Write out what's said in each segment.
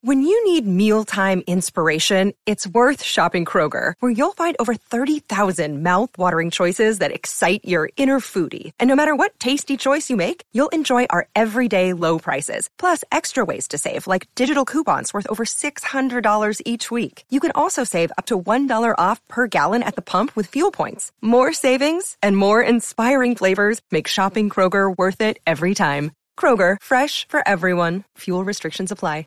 When you need mealtime inspiration, it's worth shopping Kroger, where you'll find over 30,000 mouth-watering choices that excite your inner foodie. And no matter what tasty choice you make, you'll enjoy our everyday low prices, plus extra ways to save, like digital coupons worth over $600 each week. You can also save up to $1 off per gallon at the pump with fuel points. More savings and more inspiring flavors make shopping Kroger worth it every time. Kroger, fresh for everyone. Fuel restrictions apply.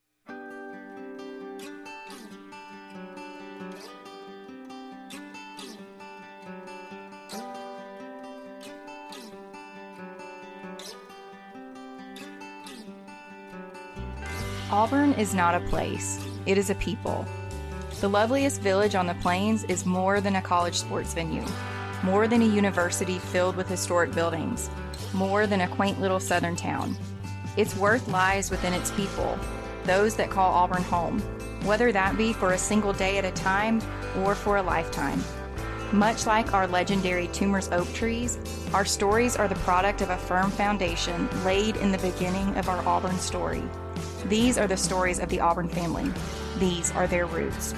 Auburn is not a place, it is a people. The loveliest village on the plains is more than a college sports venue, more than a university filled with historic buildings, more than a quaint little southern town. Its worth lies within its people, those that call Auburn home, whether that be for a single day at a time or for a lifetime. Much like our legendary Toomer's oak trees, our stories are the product of a firm foundation laid in the beginning of our Auburn story. These are the stories of the Auburn family. These are their roots.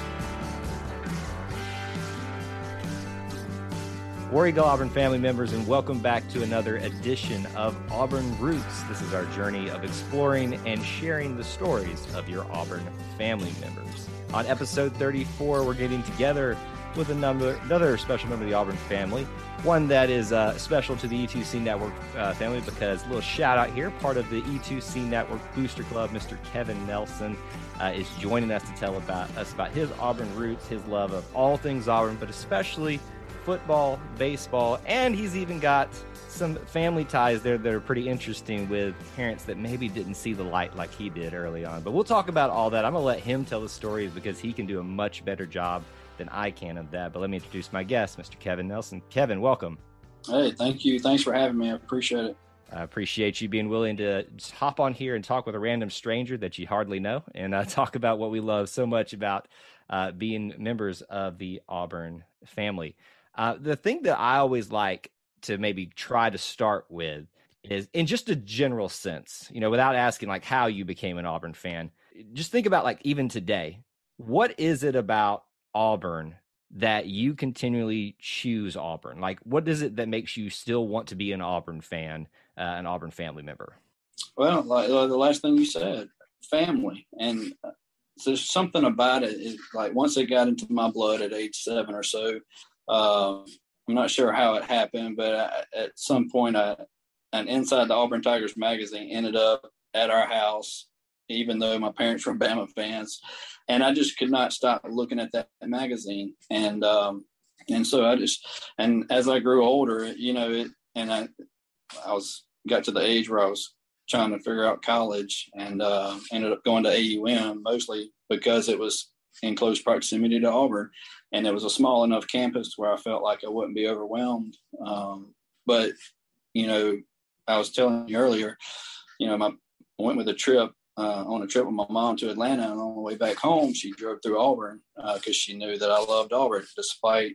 War Eagle Auburn family members, and welcome back to another edition of Auburn Roots. This is our journey of exploring and sharing the stories of your Auburn family members. On episode 34, we're getting together with another special member of the Auburn family, one that is special to the E2C Network family, because a little shout out here, part of the E2C Network Booster Club, Mr. Kevin Nelson is joining us to tell us about his Auburn roots, his love of all things Auburn, but especially football, baseball, and he's even got some family ties there that are pretty interesting with parents that maybe didn't see the light like he did early on. But we'll talk about all that. I'm going to let him tell the stories because he can do a much better job than I can of that. But let me introduce my guest, Mr. Kevin Nelson. Kevin, welcome. Hey, thank you. Thanks for having me. I appreciate it. I appreciate you being willing to just hop on here and talk with a random stranger that you hardly know and talk about what we love so much about being members of the Auburn family. The thing that I always like to maybe try to start with is in just a general sense, without asking like how you became an Auburn fan, just think about like even today, what is it about Auburn that you continually choose Auburn? Like, what is it that makes you still want to be an Auburn fan, an Auburn family member? Well, like the last thing you said, family. And there's something about it. Like once it got into my blood at age 7 or so, I'm not sure how it happened, but at some point, an Inside the Auburn Tigers magazine ended up at our house, even though my parents were Bama fans. And I just could not stop looking at that magazine. And so and as I grew older, I got to the age where I was trying to figure out college and ended up going to AUM mostly because it was in close proximity to Auburn. And it was a small enough campus where I felt like I wouldn't be overwhelmed. But I was telling you earlier, I went with a trip, on a trip with my mom to Atlanta, and on the way back home, she drove through Auburn because she knew that I loved Auburn, despite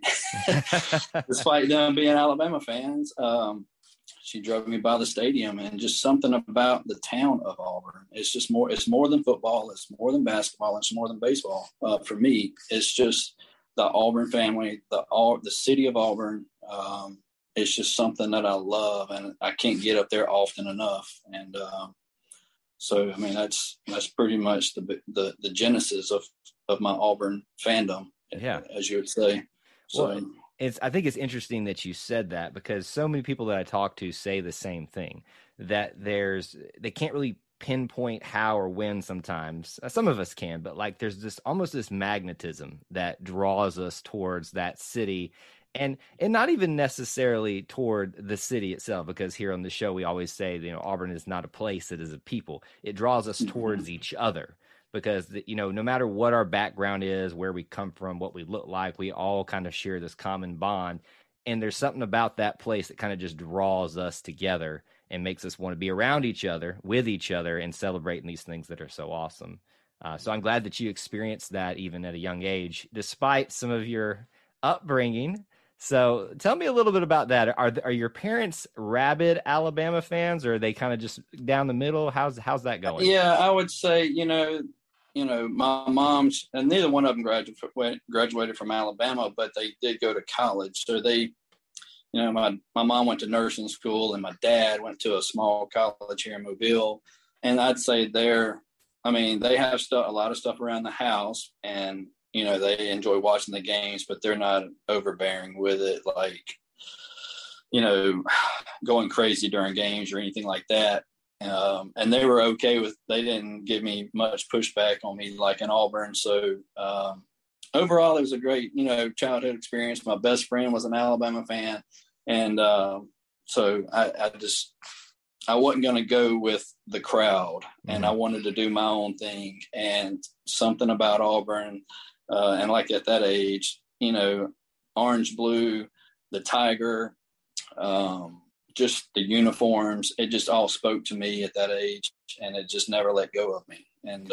them being Alabama fans. She drove me by the stadium, and just something about the town of Auburn. It's more than football. It's more than basketball. It's more than baseball. For me, it's just the Auburn family, the city of Auburn. It's just something that I love, and I can't get up there often enough. And so, I mean, that's pretty much the genesis of my Auburn fandom, as you would say. So, well, I think it's interesting that you said that, because so many people that I talk to say the same thing, that they can't really pinpoint how or when sometimes. Some of us can, but like there's almost this magnetism that draws us towards that city. And not even necessarily toward the city itself, because here on the show, we always say, Auburn is not a place, it is a people. It draws us towards each other because, no matter what our background is, where we come from, what we look like, we all kind of share this common bond. And there's something about that place that kind of just draws us together and makes us want to be around each other, with each other, and celebrating these things that are so awesome. So I'm glad that you experienced that even at a young age, despite some of your upbringing. So tell me a little bit about that. Are your parents rabid Alabama fans, or are they kind of just down the middle? How's that going? Yeah, I would say, my mom's, and neither one of them graduated from Alabama, but they did go to college. So they, my mom went to nursing school, and my dad went to a small college here in Mobile. And I'd say they have a lot of stuff around the house, and they enjoy watching the games, but they're not overbearing with it, like, going crazy during games or anything like that. And they were okay with, they didn't give me much pushback on me like in Auburn. So overall, it was a great, childhood experience. My best friend was an Alabama fan. And so I wasn't going to go with the crowd, and I wanted to do my own thing. And something about Auburn, and like at that age, orange, blue, the tiger, just the uniforms, it just all spoke to me at that age, and it just never let go of me. And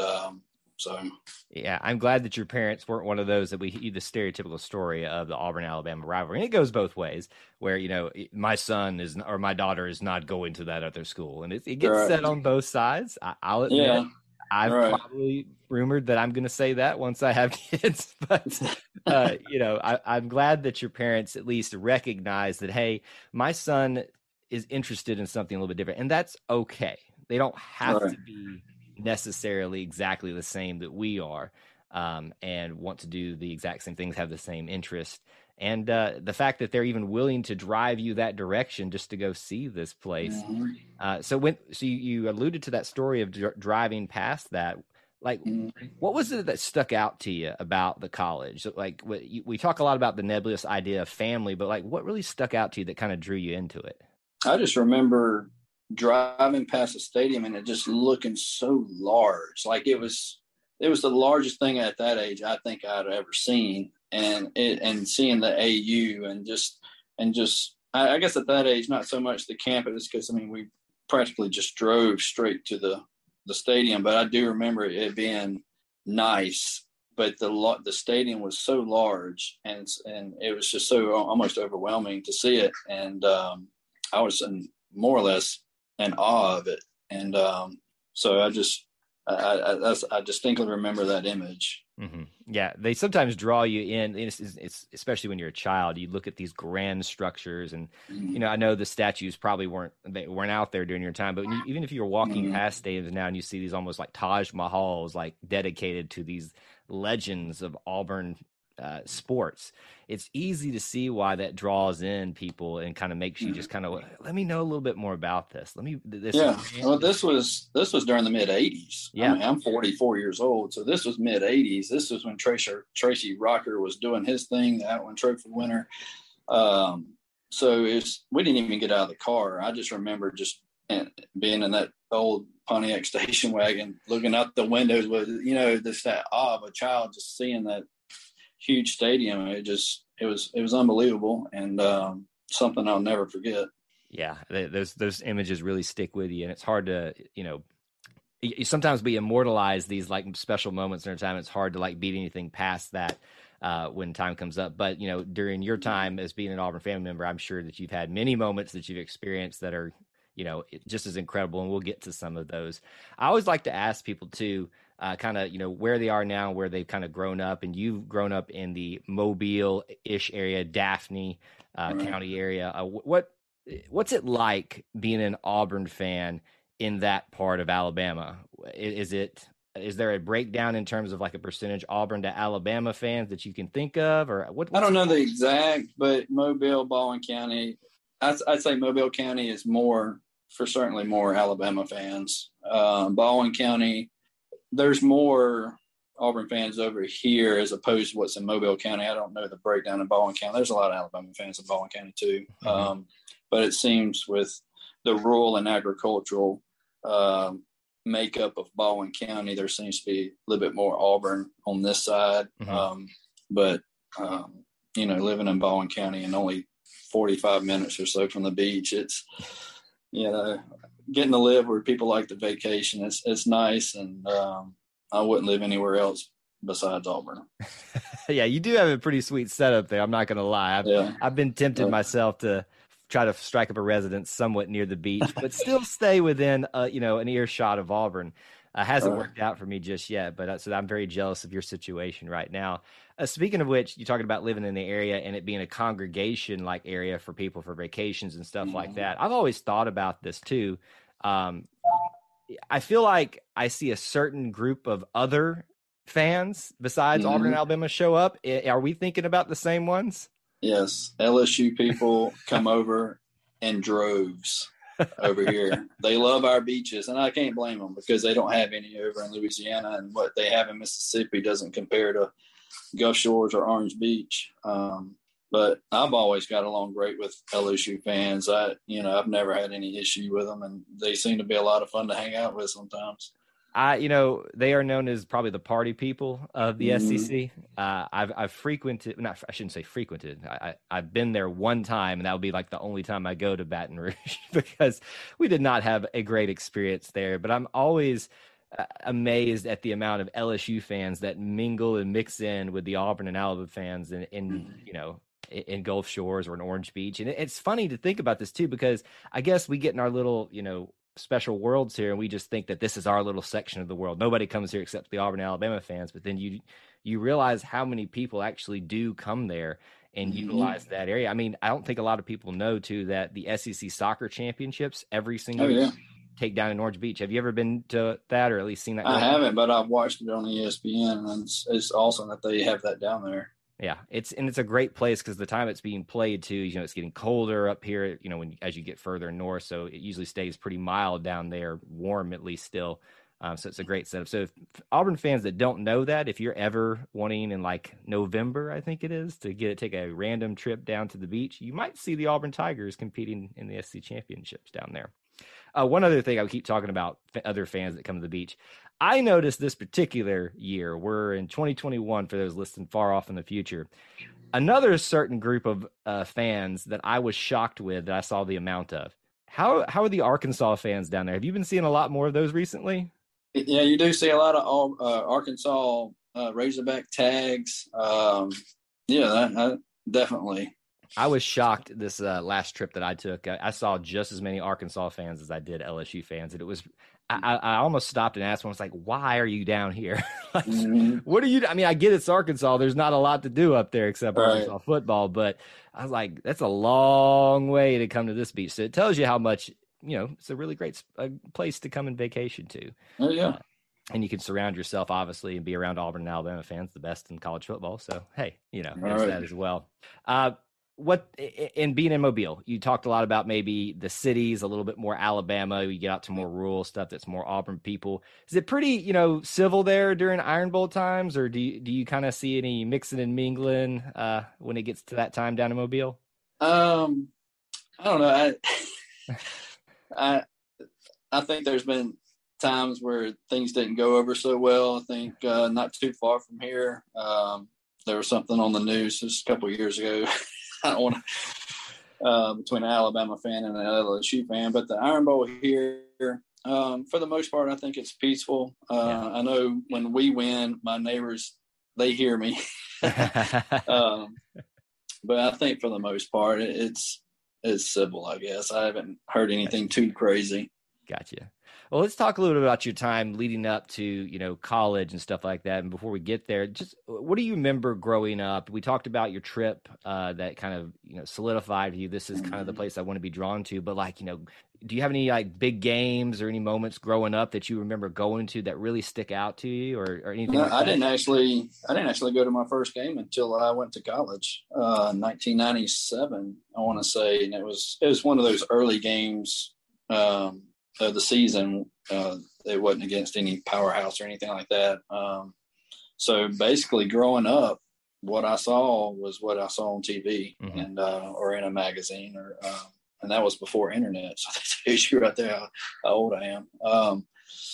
yeah, I'm glad that your parents weren't one of those that the stereotypical story of the Auburn-Alabama rivalry. And it goes both ways, where, my son is, or my daughter is not going to that other school. And it gets said on both sides. I'll admit. Yeah. I've probably rumored that I'm going to say that once I have kids, but I'm glad that your parents at least recognize that, hey, my son is interested in something a little bit different, and that's okay. They don't have to be necessarily exactly the same that we are, and want to do the exact same things, have the same interest. And the fact that they're even willing to drive you that direction just to go see this place. So you alluded to that story of driving past that. Like, what was it that stuck out to you about the college? Like, we talk a lot about the nebulous idea of family, but like, what really stuck out to you that kind of drew you into it? I just remember driving past the stadium and it just looking so large. Like it was the largest thing at that age I think I'd ever seen. And seeing the AU and just I guess at that age, not so much the campus, because we practically just drove straight to the stadium. But I do remember it being nice, but the stadium was so large, and it was just so almost overwhelming to see it. And I was more or less in awe of it. And so I distinctly remember that image. Mm-hmm. Yeah, they sometimes draw you in. It's especially when you're a child. You look at these grand structures, and I know the statues probably weren't out there during your time. But even if you're walking past stadiums now and you see these almost like Taj Mahals, like dedicated to these legends of Auburn sports, it's easy to see why that draws in people and kind of makes you just kind of, let me know a little bit more about this. Well, this was during the mid 80s. Yeah. I'm 44 years old. So this was mid 80s. This was when Tracy Rocker was doing his thing, the Outland Trophy winner. So we didn't even get out of the car. I just remember just being in that old Pontiac station wagon, looking out the windows with, just that awe of a child, just seeing that huge stadium. It was unbelievable, and something I'll never forget. Yeah, those images really stick with you, and it's hard to you sometimes we immortalize these like special moments in our time. It's hard to like beat anything past that when time comes up. But during your time as being an Auburn family member, I'm sure that you've had many moments that you've experienced that are just as incredible, and we'll get to some of those. I always like to ask people too, kind of, where they are now, where they've kind of grown up, and you've grown up in the Mobile-ish area, Daphne County area. What's it like being an Auburn fan in that part of Alabama? Is there a breakdown in terms of like a percentage Auburn to Alabama fans that you can think of, or what? I don't know the exact, but Mobile, Baldwin County, I'd say Mobile County is certainly more Alabama fans. Baldwin County, there's more Auburn fans over here as opposed to what's in Mobile County. I don't know the breakdown in Baldwin County. There's a lot of Alabama fans in Baldwin County too. Mm-hmm. But it seems with the rural and agricultural makeup of Baldwin County, there seems to be a little bit more Auburn on this side. Mm-hmm. But living in Baldwin County and only 45 minutes or so from the beach, it's, getting to live where people like to vacation. It's nice. And I wouldn't live anywhere else besides Auburn. Yeah, you do have a pretty sweet setup there. I'm not going to lie. I've been tempted myself to try to strike up a residence somewhat near the beach, but still stay within, an earshot of Auburn. Hasn't worked out for me just yet, but so I'm very jealous of your situation right now. Speaking of which, you're talking about living in the area and it being a congregation like area for people for vacations and stuff like that. I've always thought about this too. I feel like I see a certain group of other fans besides Auburn and Alabama show up. Are we thinking about the same ones? Yes. LSU people come over in droves over here. They love our beaches, and I can't blame them because they don't have any over in Louisiana, and what they have in Mississippi doesn't compare to Gulf Shores or Orange Beach. But I've always got along great with LSU fans. I've never had any issue with them, and they seem to be a lot of fun to hang out with sometimes. They are known as probably the party people of the SEC. I've frequented, I shouldn't say frequented. I've been there one time, and that would be like the only time I go to Baton Rouge because we did not have a great experience there. But I'm always amazed at the amount of LSU fans that mingle and mix in with the Auburn and Alabama fans in Gulf Shores or in Orange Beach. And it's funny to think about this too, because I guess we get in our little, special worlds here and we just think that this is our little section of the world. Nobody comes here except the Auburn and Alabama fans. But then you realize how many people actually do come there and utilize that area. I mean, I don't think a lot of people know too that the SEC soccer championships every single year take down in Orange Beach. Have you ever been to that or at least seen that? I haven't, but I've watched it on ESPN, and it's awesome that they have that down there. Yeah, it's a great place because the time it's being played too, it's getting colder up here, as you get further north. So it usually stays pretty mild down there, warm at least still. So it's a great setup. So if Auburn fans that don't know that, if you're ever wanting in like November, I think it is, to take a random trip down to the beach, you might see the Auburn Tigers competing in the SEC championships down there. One other thing I would keep talking about other fans that come to the beach. I noticed this particular year, we're in 2021 for those listening far off in the future, another certain group of fans that I was shocked with that I saw the amount of. How are the Arkansas fans down there? Have you been seeing a lot more of those recently? Yeah, you do see a lot of Arkansas Razorback tags. Definitely. I was shocked this last trip that I took. I saw just as many Arkansas fans as I did LSU fans. And it was, I almost stopped and asked one, I was like, why are you down here? What are you, I mean, I get it's Arkansas. There's not a lot to do up there except Arkansas football. But I was like, that's a long way to come to this beach. So it tells you how much, it's a really great place to come and vacation to. Oh, yeah. And you can surround yourself, obviously, and be around Auburn and Alabama fans, the best in college football. So, hey, there's that as well. What in being in Mobile, you talked a lot about maybe the cities, a little bit more Alabama. You get out to more rural stuff that's more Auburn people. Is it pretty, civil there during Iron Bowl times, or do you kind of see any mixing and mingling when it gets to that time down in Mobile? I don't know. I think there's been times where things didn't go over so well. I think not too far from here, there was something on the news just a couple of years ago. I don't want to between an Alabama fan and an LSU fan, but the Iron Bowl here, for the most part, I think it's peaceful. I know when we win, my neighbors, they hear me. But I think for the most part, it's civil, I guess. I haven't heard anything too crazy. Gotcha. Well, let's talk a little bit about your time leading up to, college and stuff like that. And before we get there, just what do you remember growing up? We talked about your trip that kind of, solidified you. This is kind of the place I want to be drawn to. But do you have any big games or any moments growing up that you remember going to that really stick out to you or anything? No, like that? I didn't actually go to my first game until I went to college, 1997, I want to say. And it was one of those early games, of the season. It wasn't against any powerhouse or anything like that. So basically growing up, what I saw was what I saw on TV and or in a magazine, and that was before internet. So that tells you right there how old I am.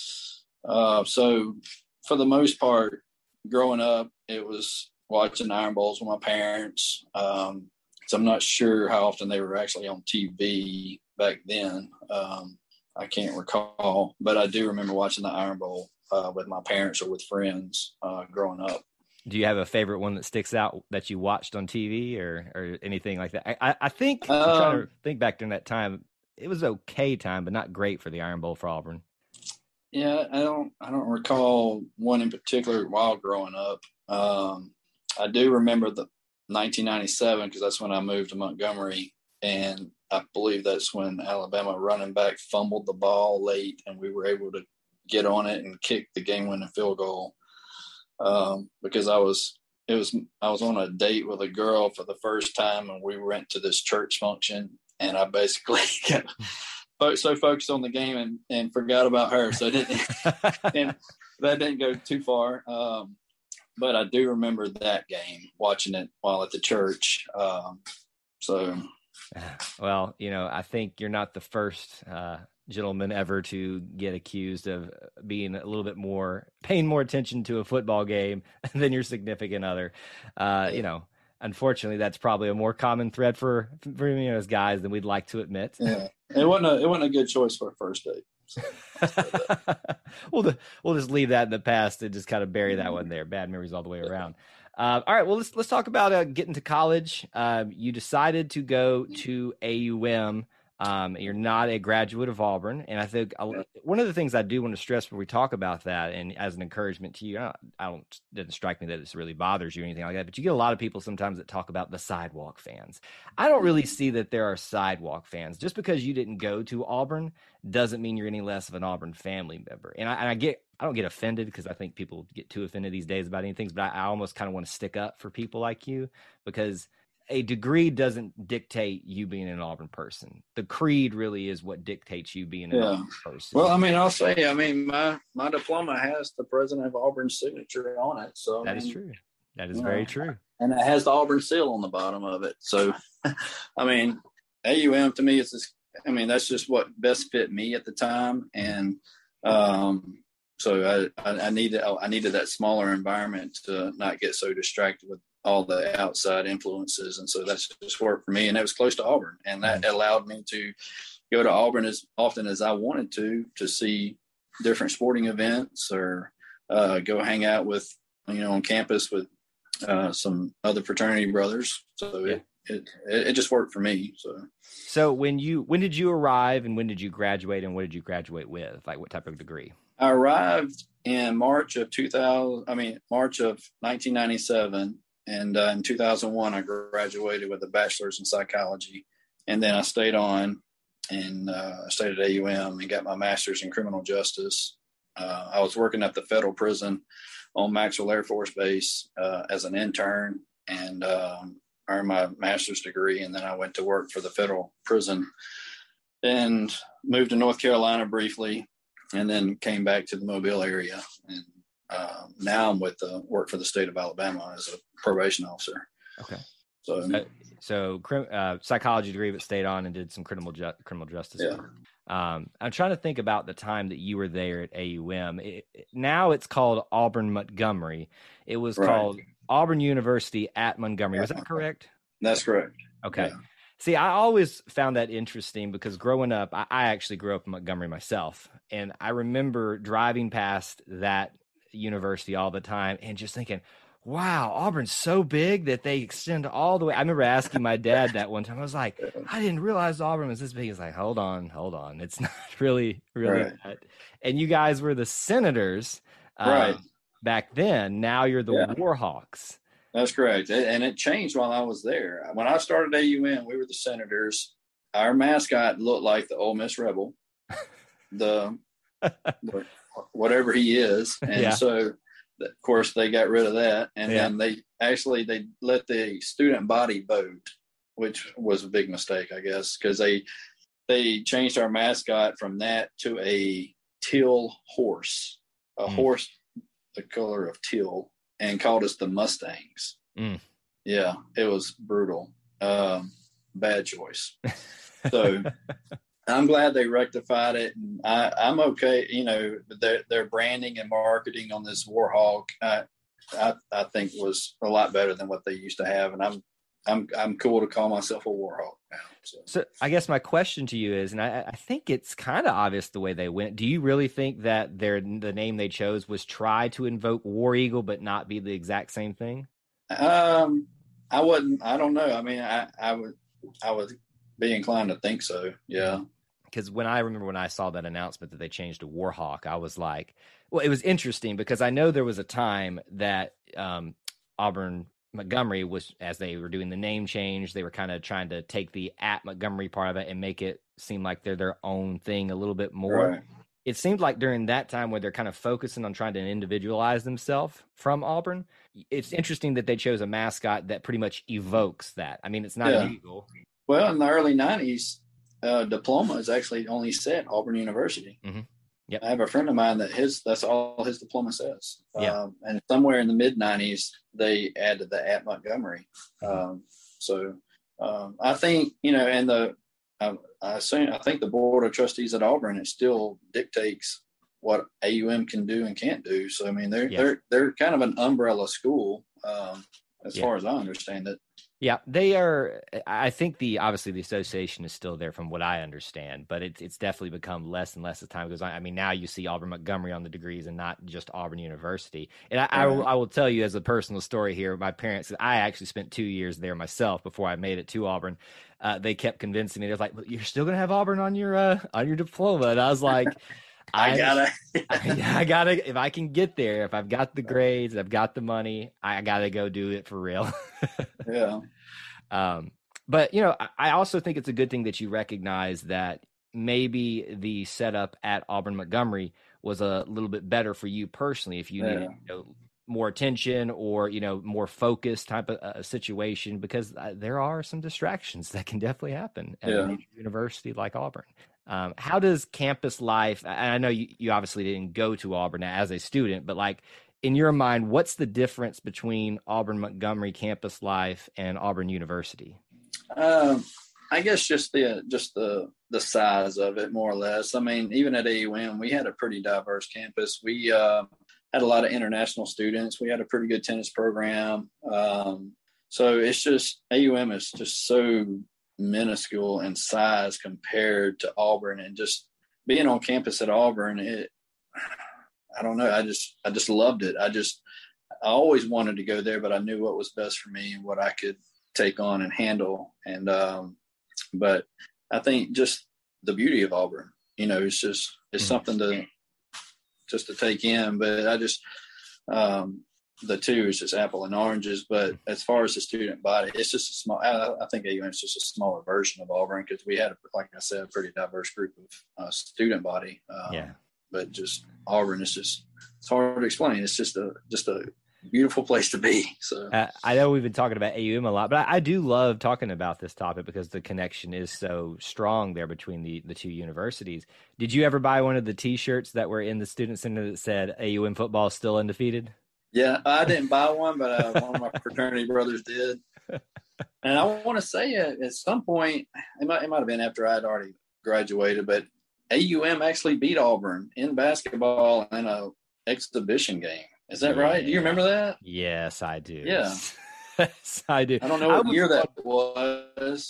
So for the most part, growing up, it was watching Iron Bowls with my parents. So I'm not sure how often they were actually on TV back then. I can't recall, but I do remember watching the Iron Bowl with my parents or with friends growing up. Do you have a favorite one that sticks out that you watched on TV or anything like that? I think I'm trying to think back during that time. It was okay time, but not great for the Iron Bowl for Auburn. Yeah, I don't recall one in particular while growing up. I do remember the 1997 because that's when I moved to Montgomery, and I believe that's when Alabama running back fumbled the ball late, and we were able to get on it and kick the game-winning field goal. Because I was on a date with a girl for the first time, and we went to this church function, and I basically got so focused on the game and forgot about her. So and that didn't go too far. But I do remember that game, watching it while at the church. Well, I think you're not the first gentleman ever to get accused of being a little bit paying more attention to a football game than your significant other. Unfortunately, that's probably a more common thread for as guys than we'd like to admit. Yeah, it wasn't a good choice for a first date. So, we'll just leave that in the past and just kind of bury that one there. Bad memories all the way around. All right, well, let's talk about getting to college. You decided to go to AUM. You're not a graduate of Auburn. And I think one of the things I do want to stress when we talk about that, and as an encouragement to you, it doesn't strike me that this really bothers you or anything like that, but you get a lot of people sometimes that talk about the sidewalk fans. I don't really see that there are sidewalk fans. Just because you didn't go to Auburn doesn't mean you're any less of an Auburn family member. And I don't get offended because I think people get too offended these days about anything, but I almost kind of want to stick up for people like you, because a degree doesn't dictate you being an Auburn person. The creed really is what dictates you being an Auburn person. Well, I'll say, my diploma has the president of Auburn's signature on it. So that is true. That is very true. And it has the Auburn seal on the bottom of it. So, AUM to me that's just what best fit me at the time. And so I needed that smaller environment to not get so distracted with all the outside influences. And so that's just worked for me. And it was close to Auburn. And that allowed me to go to Auburn as often as I wanted to see different sporting events or go hang out with, on campus with some other fraternity brothers. So it just worked for me. So when did you arrive and when did you graduate and what did you graduate with? Like what type of degree? I arrived in March of 1997. And in 2001, I graduated with a bachelor's in psychology. And then I stayed on and stayed at AUM and got my master's in criminal justice. I was working at the federal prison on Maxwell Air Force Base as an intern and earned my master's degree. And then I went to work for the federal prison and moved to North Carolina briefly and then came back to the Mobile area. And now I'm with work for the state of Alabama as a probation officer. Okay. So psychology degree, but stayed on and did some criminal justice work. I'm trying to think about the time that you were there at AUM. Now it's called Auburn Montgomery. It was called Auburn University at Montgomery. Was that correct? That's correct. Okay. Yeah. See, I always found that interesting because growing up, I actually grew up in Montgomery myself. And I remember driving past that university all the time and just thinking, wow, Auburn's so big that they extend all the way. I remember asking my dad that one time. I was like, I didn't realize Auburn was this big. He's like, hold on. It's not really that. And you guys were the Senators back then. Now you're the Warhawks. That's correct. And it changed while I was there. When I started AUM, we were the Senators. Our mascot looked like the Ole Miss Rebel, the whatever he is. And so, of course, they got rid of that. And then they let the student body vote, which was a big mistake, I guess, because they changed our mascot from that to a teal horse, horse the color of teal, and called us the Mustangs. Yeah, it was brutal. Bad choice. So I'm glad they rectified it. And I'm okay. Their branding and marketing on this Warhawk, I think was a lot better than what they used to have. And I'm cool to call myself a Warhawk now. So I guess my question to you is, and I think it's kind of obvious the way they went. Do you really think that the name they chose was try to invoke War Eagle, but not be the exact same thing? I wouldn't. I don't know. I mean, I would be inclined to think so. Yeah. Because when I saw that announcement that they changed to Warhawk, I was like, well, it was interesting because I know there was a time that Auburn Montgomery was, as they were doing the name change, they were kind of trying to take the at Montgomery part of it and make it seem like they're their own thing a little bit more. Right. It seemed like during that time where they're kind of focusing on trying to individualize themselves from Auburn, it's interesting that they chose a mascot that pretty much evokes that. I mean, it's not an eagle. Well, in the early 90s, diploma is actually only said Auburn University. Mm-hmm. Yep. I have a friend of mine that's all his diploma says. Yeah. And somewhere in the mid 90s, they added the at Montgomery. So I think, and I think the board of trustees at Auburn, it still dictates what AUM can do and can't do. So, I mean, they're kind of an umbrella school as far as I understand it. Yeah, they are. I think obviously the association is still there from what I understand, but it's definitely become less and less as time goes on. I mean, now you see Auburn Montgomery on the degrees and not just Auburn University. And I will tell you as a personal story here, my parents, I actually spent 2 years there myself before I made it to Auburn. They kept convincing me. They're like, well, you're still going to have Auburn on your diploma. And I was like, I gotta, if I can get there, if I've got the grades, I've got the money, I gotta go do it for real. Yeah. But I also think it's a good thing that you recognize that maybe the setup at Auburn Montgomery was a little bit better for you personally. If you needed more attention or, more focused type of a situation, because there are some distractions that can definitely happen at a major university like Auburn. How does campus life, and I know you obviously didn't go to Auburn as a student, but like in your mind, what's the difference between Auburn Montgomery campus life and Auburn University? I guess just the size of it, more or less. I mean, even at AUM, we had a pretty diverse campus. We had a lot of international students. We had a pretty good tennis program. So it's just, AUM is just so minuscule in size compared to Auburn, and just being on campus at Auburn, I don't know. I just loved it. I always wanted to go there, but I knew what was best for me and what I could take on and handle. And, but I think just the beauty of Auburn, it's something to take in, but I just, the two is just apple and oranges. But as far as the student body, it's just a small, I think AUM is just a smaller version of Auburn, because we had, like I said, a pretty diverse group of student body. But just Auburn is just, it's hard to explain. It's just a beautiful place to be. So I know we've been talking about AUM a lot, but I do love talking about this topic because the connection is so strong there between the two universities. Did you ever buy one of the T-shirts that were in the student center that said AUM football is still undefeated? Yeah, I didn't buy one, but one of my fraternity brothers did. And I want to say at some point, it might have been after I had already graduated, but AUM actually beat Auburn in basketball in a exhibition game. Is that right? Do you remember that? Yes, I do. Yeah. Yes, I do. I don't know what year that was.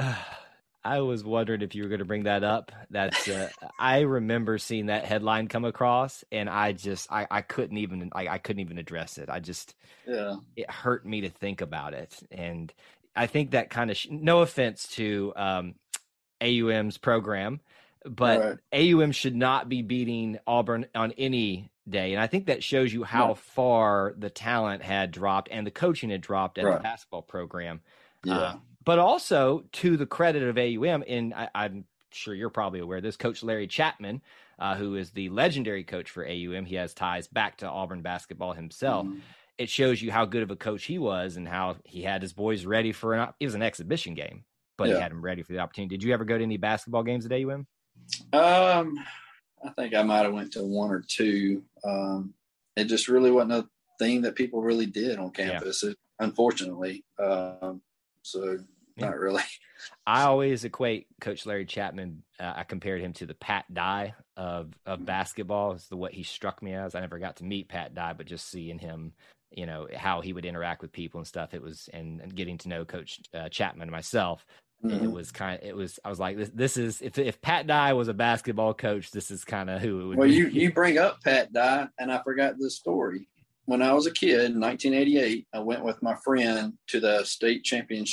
I was wondering if you were going to bring that up. That's I remember seeing that headline come across, and I couldn't even address it. It hurt me to think about it, and I think that kind of no offense to AUM's program, but AUM should not be beating Auburn on any day, and I think that shows you how far the talent had dropped and the coaching had dropped at the basketball program. Yeah. But also, to the credit of AUM, and I'm sure you're probably aware of this, Coach Larry Chapman, who is the legendary coach for AUM, he has ties back to Auburn basketball himself. Mm-hmm. It shows you how good of a coach he was and how he had his boys ready for it was an exhibition game, but he had them ready for the opportunity. Did you ever go to any basketball games at AUM? I think I might have went to one or two. It just really wasn't a thing that people really did on campus, unfortunately. So not really. I always equate Coach Larry Chapman. I compared him to the Pat Dye of basketball. It's what he struck me as. I never got to meet Pat Dye, but just seeing him, how he would interact with people and stuff. It was, and getting to know Coach Chapman myself. Mm-hmm. I was like, this is, if Pat Dye was a basketball coach, this is kind of who it would be. Well, you bring up Pat Dye, and I forgot this story. When I was a kid in 1988, I went with my friend to the state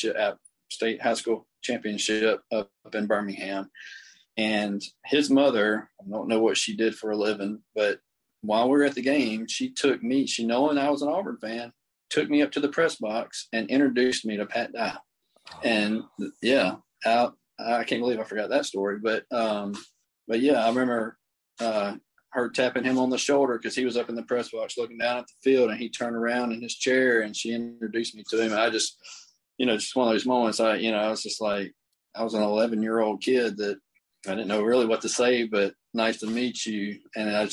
high school championship up in Birmingham. And his mother, I don't know what she did for a living, but while we were at the game, she took me, she knowing I was an Auburn fan, took me up to the press box and introduced me to Pat Dye. And yeah, I can't believe I forgot that story, but yeah, I remember her tapping him on the shoulder because he was up in the press box looking down at the field, and he turned around in his chair and she introduced me to him. And I just, just one of those moments, I was just like, I was an 11-year-old kid that I didn't know really what to say, but nice to meet you. And it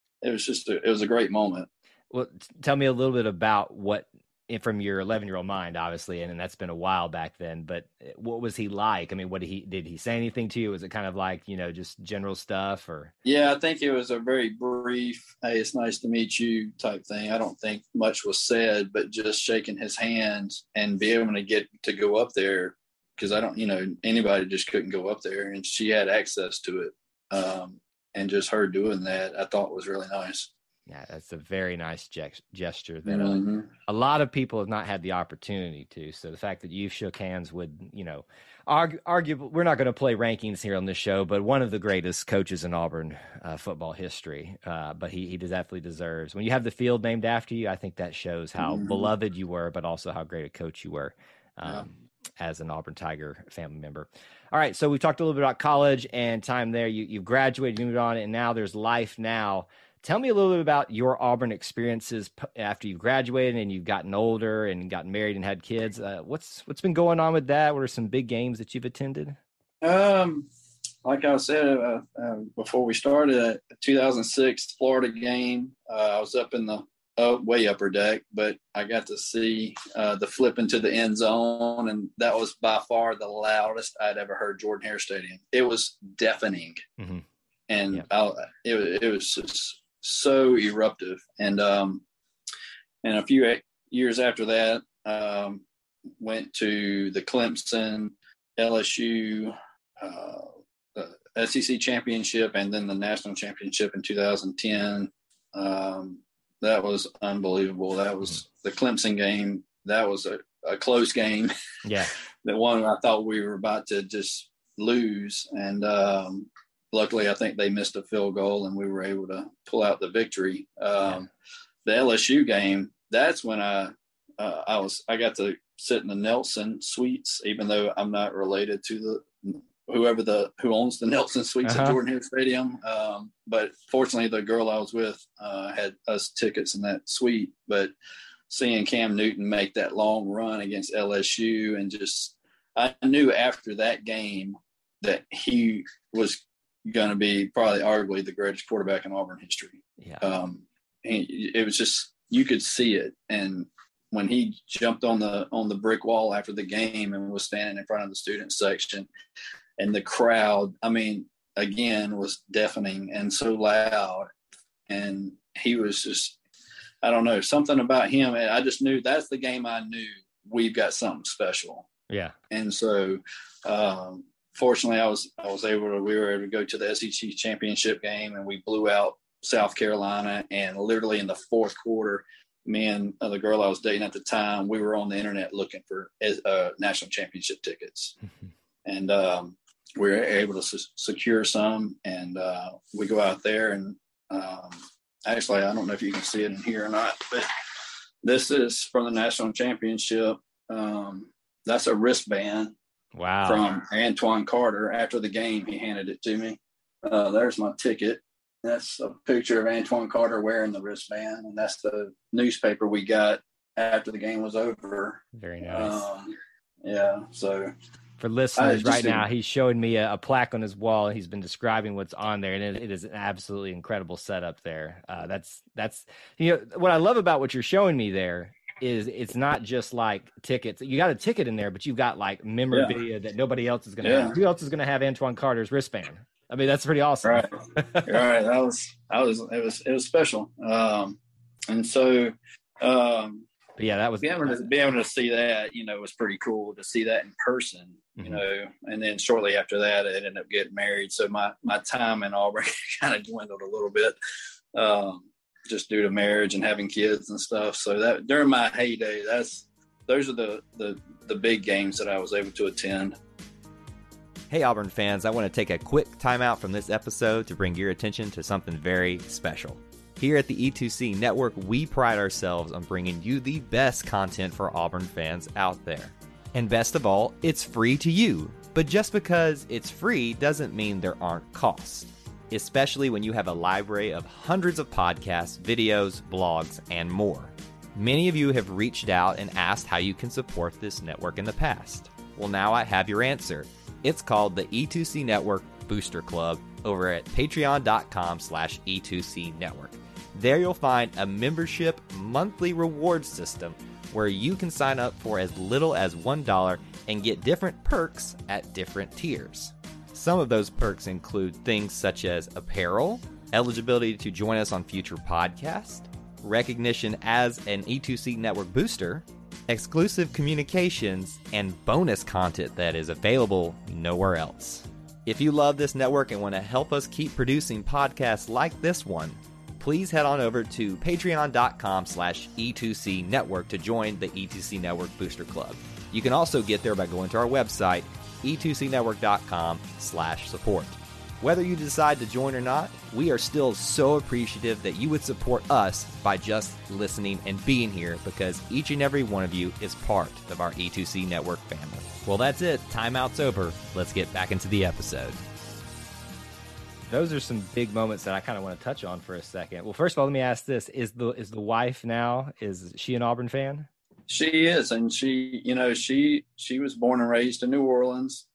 was a great moment. Well, tell me a little bit about what, from your 11-year-old mind, obviously, and that's been a while back then, but what was he like? I mean, did he say anything to you? Was it kind of like, just general stuff, or? Yeah, I think it was a very brief, hey, it's nice to meet you type thing. I don't think much was said, but just shaking his hand and be able to get to go up there, because I don't, anybody just couldn't go up there, and she had access to it. And just her doing that, I thought was really nice. Yeah, that's a very nice gesture that a lot of people have not had the opportunity to. So the fact that you shook hands with, arguably, we're not going to play rankings here on this show, but one of the greatest coaches in Auburn football history. But he definitely deserves. When you have the field named after you, I think that shows how beloved you were, but also how great a coach you were as an Auburn Tiger family member. All right, so we talked a little bit about college and time there. You graduated, you moved on, and now there's life now. Tell me a little bit about your Auburn experiences after you've graduated and you've gotten older and gotten married and had kids. What's been going on with that? What are some big games that you've attended? Like I said before we started, a 2006 Florida game. I was up in the way upper deck, but I got to see the flip into the end zone, and that was by far the loudest I'd ever heard Jordan Hare Stadium. It was deafening, and it was just so eruptive. And a few years after that, went to the Clemson, LSU, the SEC championship, and then the national championship in 2010. That was unbelievable. That was the Clemson game. That was a close game. Yeah. The one I thought we were about to just lose. And luckily, I think they missed a field goal and we were able to pull out the victory. The LSU game, that's when I got to sit in the Nelson Suites, even though I'm not related to who owns the Nelson Suites at Jordan Hare Stadium. But fortunately, the girl I was with had us tickets in that suite. But seeing Cam Newton make that long run against LSU, and I knew after that game that he was going to be probably arguably the greatest quarterback in Auburn history. Yeah. It was just, you could see it. And when he jumped on the brick wall after the game and was standing in front of the student section, and the crowd, I mean, again, was deafening and so loud. And he was just, I don't know, something about him. I just knew that's the game I knew we've got something special. Yeah. And so, fortunately, we were able to go to the SEC championship game, and we blew out South Carolina. And literally in the fourth quarter, me and the girl I was dating at the time, we were on the internet looking for national championship tickets. And we were able to secure some, and we go out there, and actually, I don't know if you can see it in here or not, but this is from the national championship. That's a wristband. Wow. From Antoine Carter. After the game, he handed it to me. There's my ticket. That's a picture of Antoine Carter wearing the wristband, and that's the newspaper we got after the game was over. Very nice. Yeah, so for listeners right now, he's showing me a plaque on his wall. He's been describing what's on there, and it is an absolutely incredible setup there. That's what I love about what you're showing me there is it's not just like tickets. You got a ticket in there, but you've got like memorabilia that nobody else is going to have. Who else is going to have Antoine Carter's wristband? I mean, that's pretty awesome. Right. Right. It was special. And so, yeah, that was being able to see that, was pretty cool to see that in person, and then shortly after that, I ended up getting married. So my time in Auburn kind of dwindled a little bit, just due to marriage and having kids and stuff. So that during my heyday, those are the big games that I was able to attend. Hey Auburn fans, I want to take a quick time out from this episode to bring your attention to something very special. Here at the E2C Network, we pride ourselves on bringing you the best content for Auburn fans out there. And best of all, it's free to you. But just because it's free doesn't mean there aren't costs, especially when you have a library of hundreds of podcasts, videos, blogs, and more. Many of you have reached out and asked how you can support this network in the past. Well, now I have your answer. It's called the E2C Network Booster Club over at patreon.com/E2C Network. There you'll find a membership monthly reward system where you can sign up for as little as $1 and get different perks at different tiers. Some of those perks include things such as apparel, eligibility to join us on future podcasts, recognition as an E2C Network booster, exclusive communications, and bonus content that is available nowhere else. If you love this network and want to help us keep producing podcasts like this one, please head on over to patreon.com/E2C Network to join the E2C Network Booster Club. You can also get there by going to our website, e2cnetwork.com/support. Whether you decide to join or not, we are still so appreciative that you would support us by just listening and being here, because each and every one of you is part of our E2C Network family. Well, that's it. Timeout's over. Let's get back into the episode. Those are some big moments that I kind of want to touch on for a second. Well, first of all, let me ask this. Is the wife now, is she an Auburn fan? She is. And she was born and raised in New Orleans.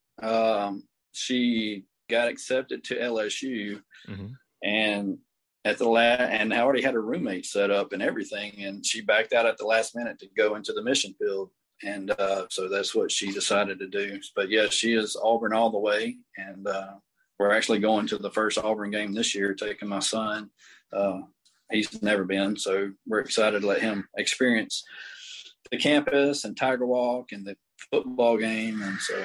She got accepted to LSU, and and I already had a roommate set up and everything, and she backed out at the last minute to go into the mission field, and so that's what she decided to do. But yeah, she is Auburn all the way, and we're actually going to the first Auburn game this year, taking my son. He's never been, so we're excited to let him experience the campus and Tiger Walk and the football game, and so.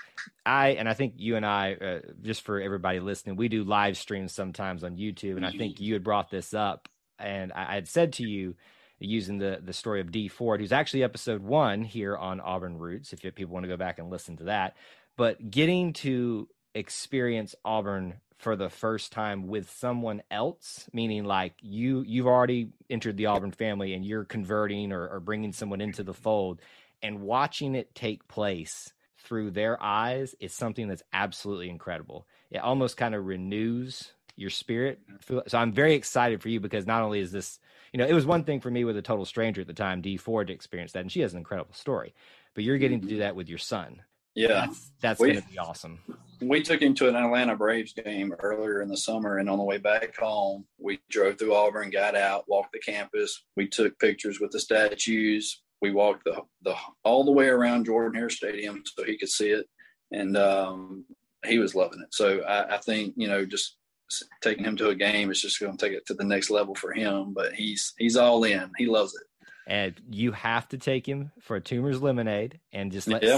I think you and I, just for everybody listening, we do live streams sometimes on YouTube, and I think you had brought this up, and I had said to you, using the story of Dee Ford, who's actually episode 1 here on Auburn Roots, if people want to go back and listen to that, but getting to experience Auburn for the first time with someone else, meaning like you've already entered the Auburn family and you're converting or bringing someone into the fold, and watching it take place through their eyes is something that's absolutely incredible. It almost kind of renews your spirit. So I'm very excited for you, because not only is this, it was one thing for me with a total stranger at the time, Dee Ford, to experience that, and she has an incredible story, but you're getting to do that with your son. Yeah. That's going to be awesome. We took him to an Atlanta Braves game earlier in the summer, and on the way back home, we drove through Auburn, got out, walked the campus. We took pictures with the statues. We walked the all the way around Jordan-Hare Stadium so he could see it, and he was loving it. So I think just taking him to a game is just going to take it to the next level for him. But he's all in. He loves it. And you have to take him for a Toomer's Lemonade and just sit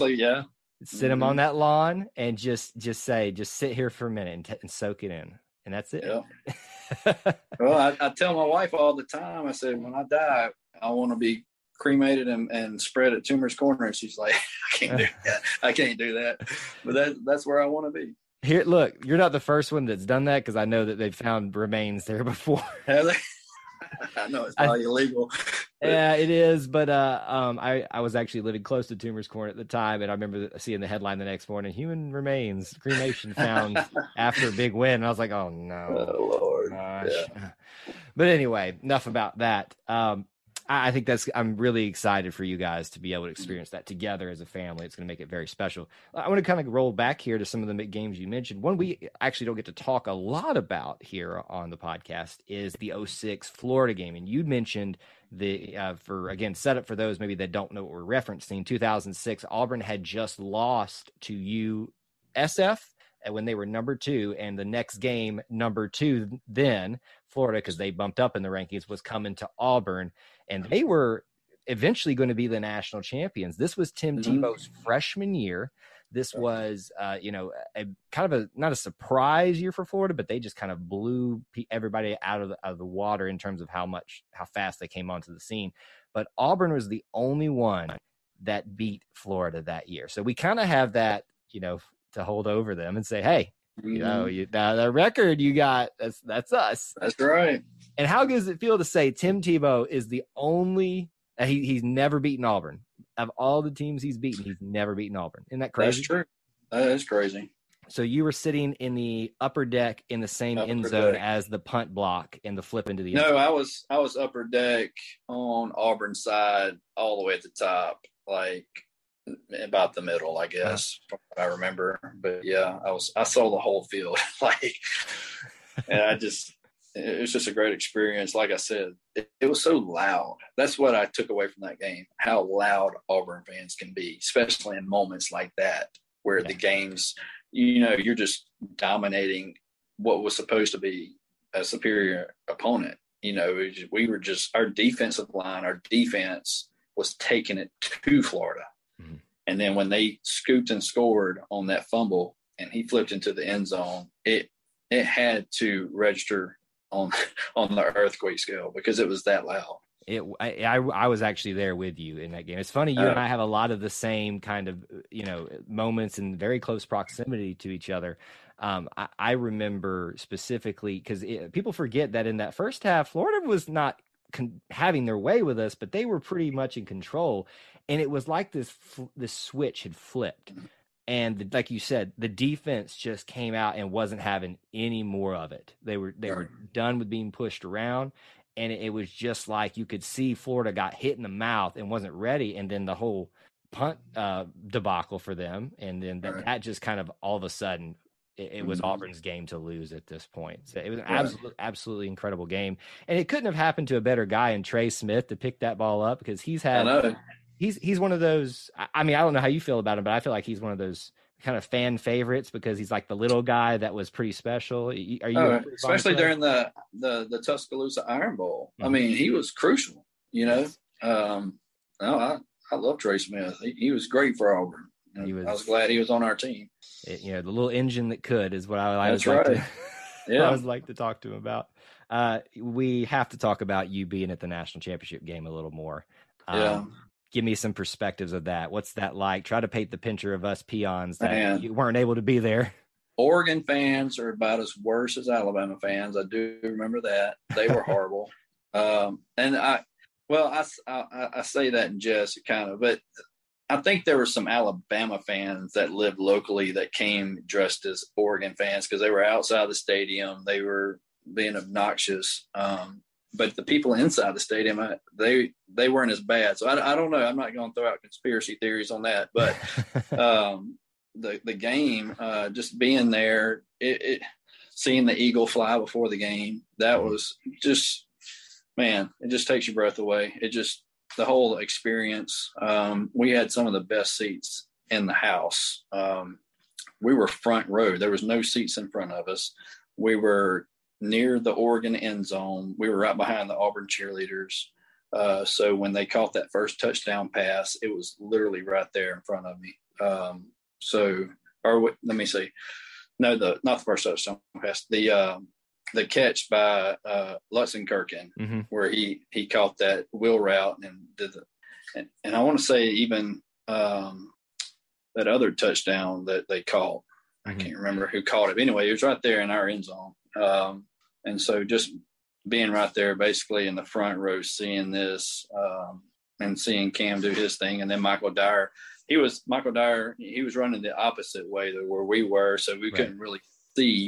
him on that lawn and just sit here for a minute and soak it in, and that's it. Yeah. Well, I tell my wife all the time. I said, when I die, I want to be cremated and spread at Toomer's Corner, and she's like, I can't do that. I can't do that. But that's where I want to be. Here, look, you're not the first one that's done that, because I know that they've found remains there before. Have they? I know it's probably illegal. Yeah, it is. But I was actually living close to Toomer's Corner at the time, and I remember seeing the headline the next morning: human remains cremation found after a big win. And I was like, oh no, oh Lord. Gosh. Yeah. But anyway, enough about that. I think I'm really excited for you guys to be able to experience that together as a family. It's going to make it very special. I want to kind of roll back here to some of the games you mentioned. One we actually don't get to talk a lot about here on the podcast is the 2006 Florida game. And you mentioned set up for those maybe that don't know what we're referencing. 2006, Auburn had just lost to USF when they were number 2, and the next game, number 2, then Florida, because they bumped up in the rankings, was coming to Auburn, and they were eventually going to be the national champions. This was Tim Tebow's freshman year. This was, a kind of not a surprise year for Florida, but they just kind of blew everybody out of the water in terms of how fast they came onto the scene. But Auburn was the only one that beat Florida that year. So we kind of have that, to hold over them and say, hey, the record you got, that's us. That's right. And how good does it feel to say Tim Tebow is the only he's never beaten Auburn? Of all the teams he's beaten, he's never beaten Auburn. Isn't that crazy? That's true. That is crazy. So you were sitting in the upper deck in the same end zone as the punt block and the flip into the end zone. No, I was upper deck on Auburn's side all the way at the top, like about the middle, I guess, from what I remember. But yeah, I saw the whole field, and it was just a great experience. Like I said, it was so loud. That's what I took away from that game, how loud Auburn fans can be, especially in moments like that, where the games, you're just dominating what was supposed to be a superior opponent. We were just, our defensive line, our defense was taking it to Florida. Mm-hmm. And then when they scooped and scored on that fumble and he flipped into the end zone, it had to register on the earthquake scale because it was that loud. I was actually there with you in that game. It's funny, you and I have a lot of the same kind of moments in very close proximity to each other. I remember specifically because people forget that in that first half, Florida was not having their way with us, but they were pretty much in control, and it was like this switch had flipped. And like you said, the defense just came out and wasn't having any more of it. They were done with being pushed around, and it was just like you could see Florida got hit in the mouth and wasn't ready, and then the whole punt debacle for them, and then that just kind of all of a sudden it was Auburn's game to lose at this point. So it was an absolutely incredible game, and it couldn't have happened to a better guy in Trey Smith to pick that ball up because he's one of those. I mean, I don't know how you feel about him, but I feel like he's one of those kind of fan favorites because he's like the little guy that was pretty special. Are you especially during the Tuscaloosa Iron Bowl? Mm-hmm. I mean, he was crucial. I love Trey Smith. He was great for Auburn. I was glad he was on our team. The little engine that could is what I always like to talk to him about. We have to talk about you being at the national championship game a little more. Give me some perspectives of that. What's that like? Try to paint the picture of us peons that you weren't able to be there. Oregon fans are about as worse as Alabama fans. I do remember that. They were horrible. And I say that in jest kind of, but I think there were some Alabama fans that lived locally that came dressed as Oregon fans because they were outside the stadium. They were being obnoxious. But the people inside the stadium, they weren't as bad. So I don't know. I'm not going to throw out conspiracy theories on that. But the game, just being there, seeing the eagle fly before the game, that was just, man, it just takes your breath away. The whole experience. We had some of the best seats in the house. We were front row. There was no seats in front of us. We were near the Oregon end zone. We were right behind the Auburn cheerleaders. So when they caught that first touchdown pass, it was literally right there in front of me. Let me see. No, not the first touchdown pass. The catch by Lutzenkirchen, where he caught that wheel route and did and I want to say even that other touchdown that they caught. I can't remember who caught it. Anyway, it was right there in our end zone. And so just being right there basically in the front row, seeing this and seeing Cam do his thing. And then Michael Dyer, he was running the opposite way to where we were. So we couldn't really see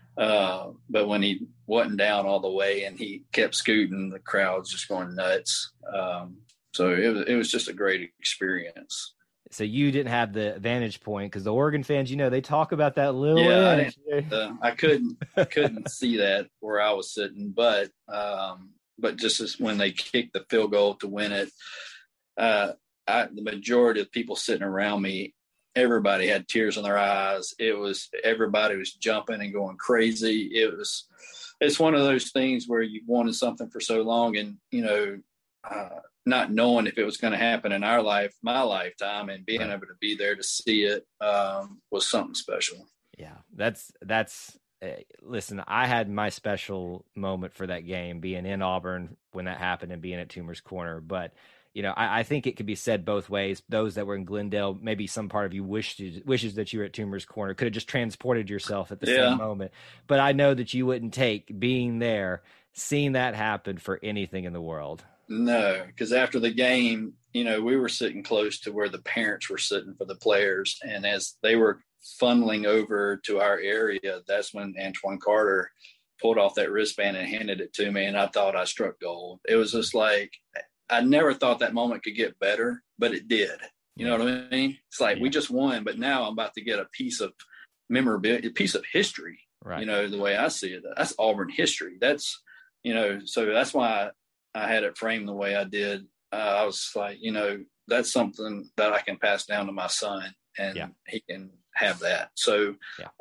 But when he wasn't down all the way and he kept scooting, the crowd's just going nuts. So it was just a great experience. So you didn't have the vantage point because the Oregon fans, they talk about that little edge. I couldn't see that where I was sitting, but just as when they kicked the field goal to win it, the majority of people sitting around me, everybody had tears in their eyes. Everybody was jumping and going crazy. It's one of those things where you wanted something for so long, and not knowing if it was going to happen in my lifetime, and being able to be there to see it was something special. Yeah, that's listen, I had my special moment for that game being in Auburn when that happened and being at Toomer's Corner. But, I think it could be said both ways. Those that were in Glendale, maybe some part of you wishes that you were at Toomer's Corner, could have just transported yourself at the same moment. But I know that you wouldn't take being there, seeing that happen for anything in the world. No, because after the game, we were sitting close to where the parents were sitting for the players. And as they were funneling over to our area, that's when Antoine Carter pulled off that wristband and handed it to me. And I thought I struck gold. It was just like, I never thought that moment could get better, but it did. You know what I mean? It's like, we just won, but now I'm about to get a piece of memorabilia, a piece of history, right? The way I see it, that's Auburn history. That's, so that's why I had it framed the way I did. I was like, that's something that I can pass down to my son, and he can have that. So,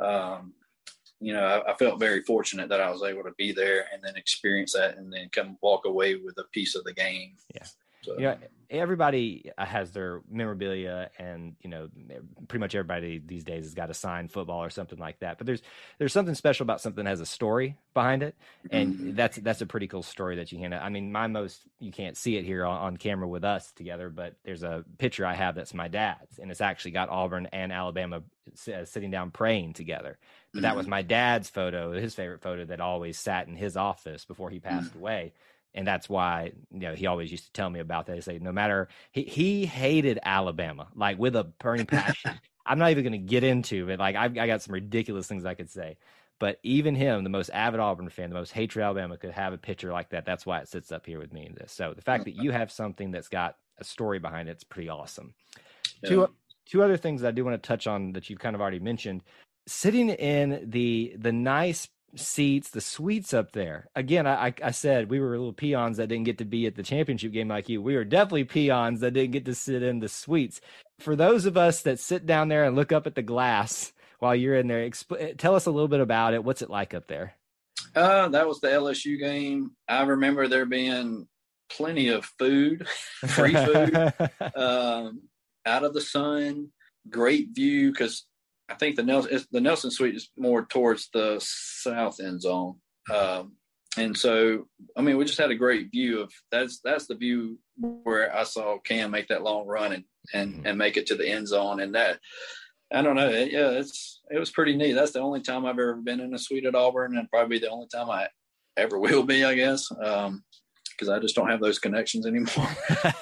I felt very fortunate that I was able to be there and then experience that, and then come walk away with a piece of the game. Yeah. So, everybody has their memorabilia, and pretty much everybody these days has got a signed football or something like that. But there's something special about something that has a story behind it, and that's a pretty cool story that you hand out. I mean, you can't see it here on camera with us together, but there's a picture I have that's my dad's, and it's actually got Auburn and Alabama sitting down praying together. But that was my dad's photo, his favorite photo, that always sat in his office before he passed away. And that's why, he always used to tell me about that. He said, no matter, he hated Alabama, like with a burning passion. I'm not even going to get into it. Like, I got some ridiculous things I could say. But even him, the most avid Auburn fan, the most hatred Alabama, could have a picture like that. That's why it sits up here with me in this. So the fact that you have something that's got a story behind it's pretty awesome. Yeah. Two other things that I do want to touch on that you've kind of already mentioned. Sitting in the nice seats, the suites up there. Again, I said we were little peons that didn't get to be at the championship game like you. We were definitely peons that didn't get to sit in the suites. For those of us that sit down there and look up at the glass while you're in there, tell us a little bit about it. What's it like up there? That was the LSU game. I remember there being plenty of food, free food, out of the sun, great view, because I think the Nelson Suite is more towards the south end zone. And so, I mean, we just had a great view of that's the view where I saw Cam make that long run and make it to the end zone. And that, I don't know. It was pretty neat. That's the only time I've ever been in a suite at Auburn, and probably the only time I ever will be, I guess, because I just don't have those connections anymore.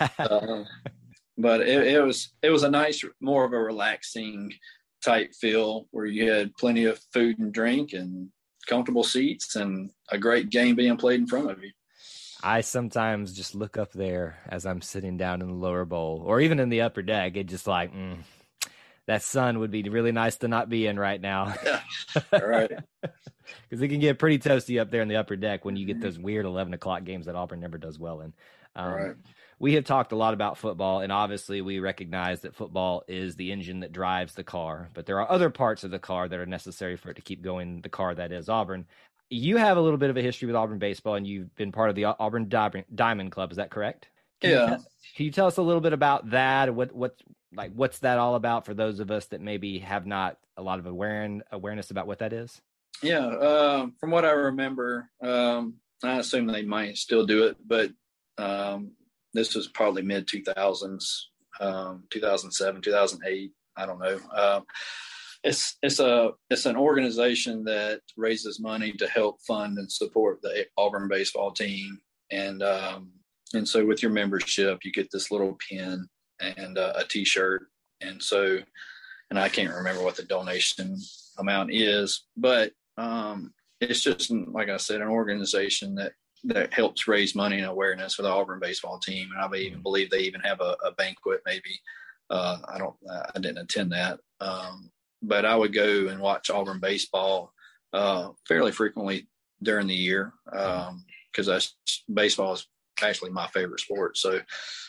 But it was a nice, more of a relaxing type feel where you had plenty of food and drink and comfortable seats and a great game being played in front of you. I sometimes just look up there as I'm sitting down in the lower bowl or even in the upper deck. It's just like, that sun would be really nice to not be in right now. Yeah, right. Because it can get pretty toasty up there in the upper deck when you get those weird 11 o'clock games that Auburn never does well in. Right. We have talked a lot about football, and obviously we recognize that football is the engine that drives the car, but there are other parts of the car that are necessary for it to keep going, the car that is Auburn. You have a little bit of a history with Auburn baseball, and you've been part of the Auburn Diamond Club. Is that correct? Can you tell us a little bit about that? What's that all about for those of us that maybe have not a lot of awareness about what that is? Yeah, from what I remember, I assume they might still do it, but this was probably mid 2000s, 2007, 2008. I don't know. It's an organization that raises money to help fund and support the Auburn baseball team. And so with your membership, you get this little pin and a t-shirt. And I can't remember what the donation amount is, but it's just, like I said, an organization that helps raise money and awareness for the Auburn baseball team. And I even believe they even have a banquet, maybe. I didn't attend that. But I would go and watch Auburn baseball fairly frequently during the year, because baseball is actually my favorite sport. So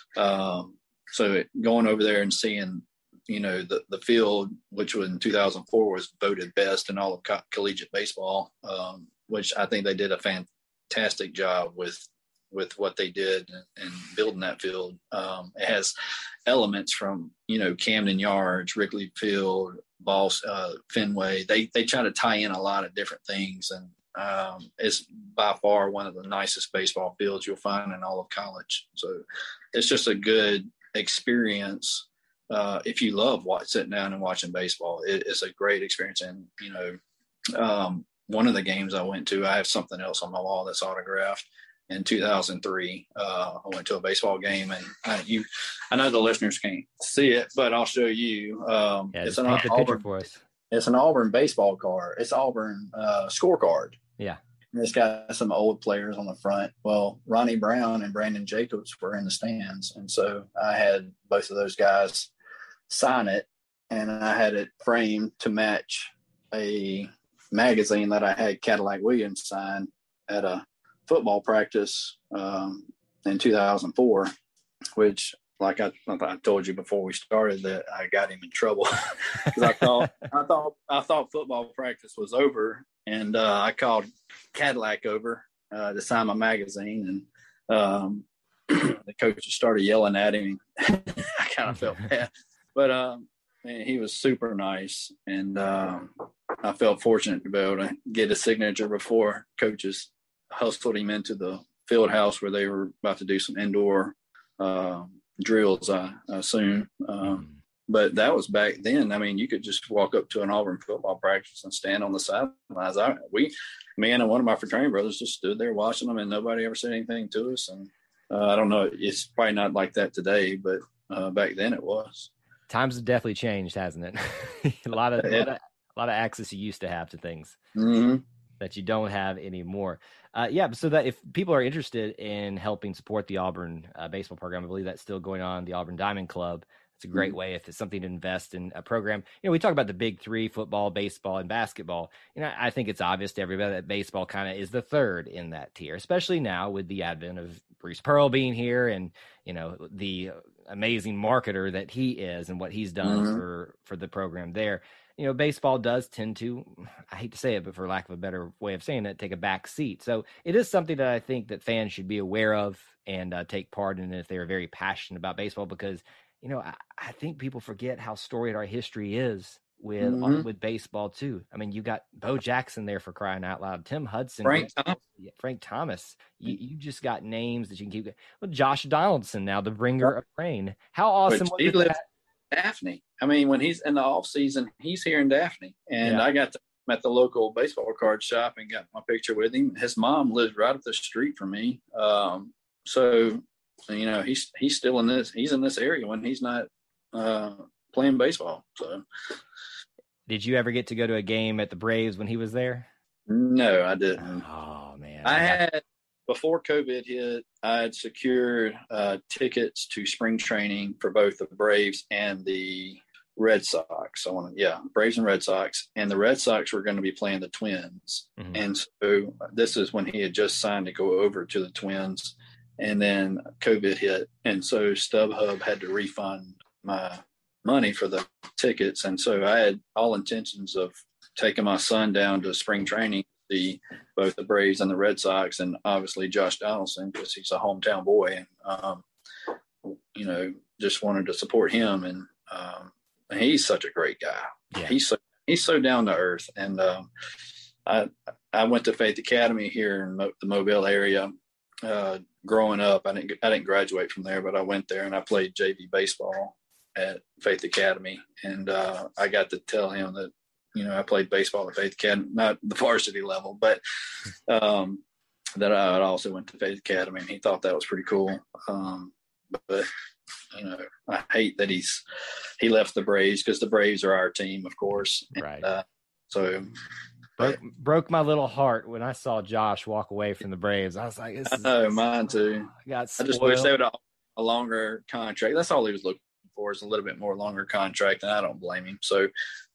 going over there and seeing, the field, which was in 2004 was voted best in all of collegiate baseball, which I think they did a fantastic job with what they did and building that field. It has elements from, Camden Yards, Wrigley Field, Fenway. They try to tie in a lot of different things, and it's by far one of the nicest baseball fields you'll find in all of college. So it's just a good experience. If you love sitting down and watching baseball, it's a great experience. And, one of the games I went to, I have something else on my wall that's autographed. In 2003, I went to a baseball game, and I know the listeners can't see it, but I'll show you. It's paint the picture for us. It's an Auburn baseball card. It's Auburn scorecard. Yeah. And it's got some old players on the front. Well, Ronnie Brown and Brandon Jacobs were in the stands, and so I had both of those guys sign it, and I had it framed to match a magazine that I had Cadillac Williams sign at a football practice in 2004, which, like I told you before we started, that I got him in trouble because I thought football practice was over, and I called Cadillac over to sign my magazine, and the coaches started yelling at him. I kind of felt bad, but man, he was super nice, and I felt fortunate to be able to get a signature before coaches hustled him into the field house where they were about to do some indoor drills, I assume. But that was back then. I mean, you could just walk up to an Auburn football practice and stand on the sidelines. Me and one of my fraternity brothers just stood there watching them, and nobody ever said anything to us. And I don't know, it's probably not like that today, but back then it was. Times have definitely changed, hasn't it? a lot of access you used to have to things. Mm-hmm. That you don't have anymore. So that if people are interested in helping support the Auburn baseball program, I believe that's still going on, the Auburn Diamond Club. It's a great way if it's something to invest in a program. We talk about the big three, football, baseball, and basketball. I think it's obvious to everybody that baseball kind of is the third in that tier, especially now with the advent of Bruce Pearl being here and, the amazing marketer that he is and what he's done for the program there. Baseball does tend to, I hate to say it, but for lack of a better way of saying it, take a back seat. So it is something that I think that fans should be aware of and take part in if they are very passionate about baseball, because, I think people forget how storied our history is with baseball too. I mean, you got Bo Jackson there, for crying out loud, Tim Hudson, Frank Thomas. You just got names that you can keep. Well, Josh Donaldson now, the bringer of rain. How awesome was that? Daphne. I mean, when he's in the off season, he's here in Daphne, and I got to at the local baseball card shop and got my picture with him. His mom lives right up the street from me, so he's still in this. He's in this area when he's not playing baseball. So, did you ever get to go to a game at the Braves when he was there? No, I didn't. Oh man, I had. Before COVID hit, I had secured tickets to spring training for both the Braves and the Red Sox. Braves and Red Sox. And the Red Sox were going to be playing the Twins. Mm-hmm. And so this is when he had just signed to go over to the Twins. And then COVID hit. And so StubHub had to refund my money for the tickets. And so I had all intentions of taking my son down to spring training, see both the Braves and the Red Sox, and obviously Josh Donaldson, because he's a hometown boy, and just wanted to support him. And he's such a great guy. Yeah. He's so down to earth. And I went to Faith Academy here in the Mobile area. Growing up, I didn't graduate from there, but I went there and I played JV baseball at Faith Academy, and I got to tell him that I played baseball at Faith Academy, not the varsity level, but that I also went to Faith Academy, and he thought that was pretty cool. But I hate that he left the Braves, because the Braves are our team, of course. Right. And, so Broke my little heart when I saw Josh walk away from the Braves. I was like, I know, mine too. I just wish they would have a longer contract. That's all he was looking for, is a little bit more longer contract, and I don't blame him. So,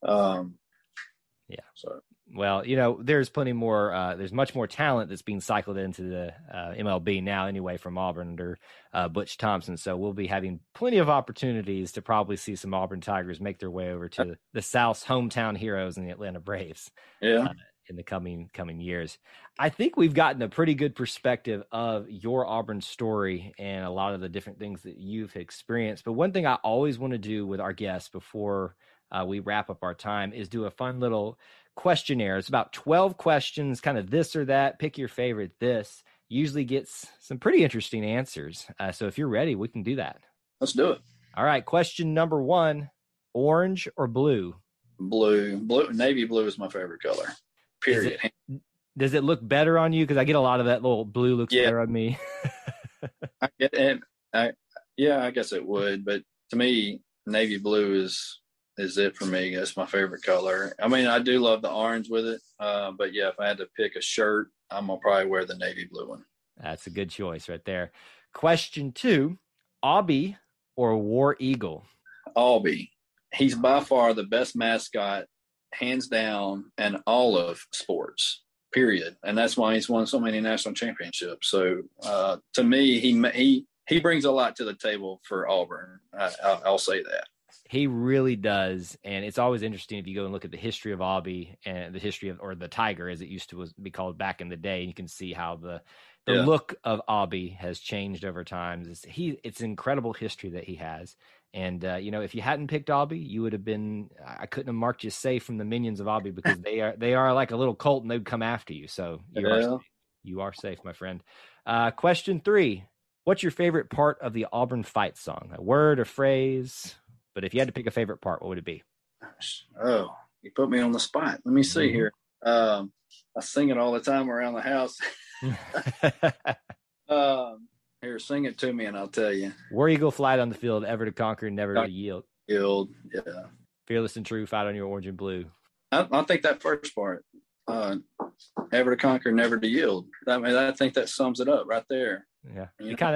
yeah. So, well, there's plenty more. There's much more talent that's being cycled into the MLB now, anyway, from Auburn under Butch Thompson. So we'll be having plenty of opportunities to probably see some Auburn Tigers make their way over to the South's hometown heroes in the Atlanta Braves. Yeah. In the coming years. I think we've gotten a pretty good perspective of your Auburn story and a lot of the different things that you've experienced. But one thing I always want to do with our guests before we wrap up our time is do a fun little questionnaire. It's about 12 questions, kind of this or that. Pick your favorite. This usually gets some pretty interesting answers. So if you're ready, we can do that. Let's do it. All right. Question number 1, orange or blue? Blue. Navy blue is my favorite color. Period. Does it look better on you? Because I get a lot of that little blue looks better on me. I guess it would. But to me, navy blue is it for me. That's my favorite color. I mean, I do love the orange with it. But yeah, if I had to pick a shirt, I'm going to probably wear the navy blue one. That's a good choice right there. Question 2, Aubie or War Eagle? Aubie. He's by far the best mascot, hands down, in all of sports, period. And that's why he's won so many national championships. So to me, he brings a lot to the table for Auburn. I'll say that. He really does. And it's always interesting if you go and look at the history of Aubie and the history of, or the Tiger as it used to be called back in the day. And you can see how the look of Aubie has changed over time. It's incredible history that he has. And, if you hadn't picked Aubie, you would have been, I couldn't have marked you safe from the minions of Aubie, because they are like a little cult and they'd come after you. So you are safe, my friend. Question 3, what's your favorite part of the Auburn fight song? A word, a phrase, but if you had to pick a favorite part, what would it be? Oh, you put me on the spot. Let me see here. I sing it all the time around the house. Here, sing it to me and I'll tell you. War Eagle, flight on the field, ever to conquer, never to yield. Yeah. Fearless and true, fight on your orange and blue. I think that first part, ever to conquer, never to yield. I think that sums it up right there. Yeah,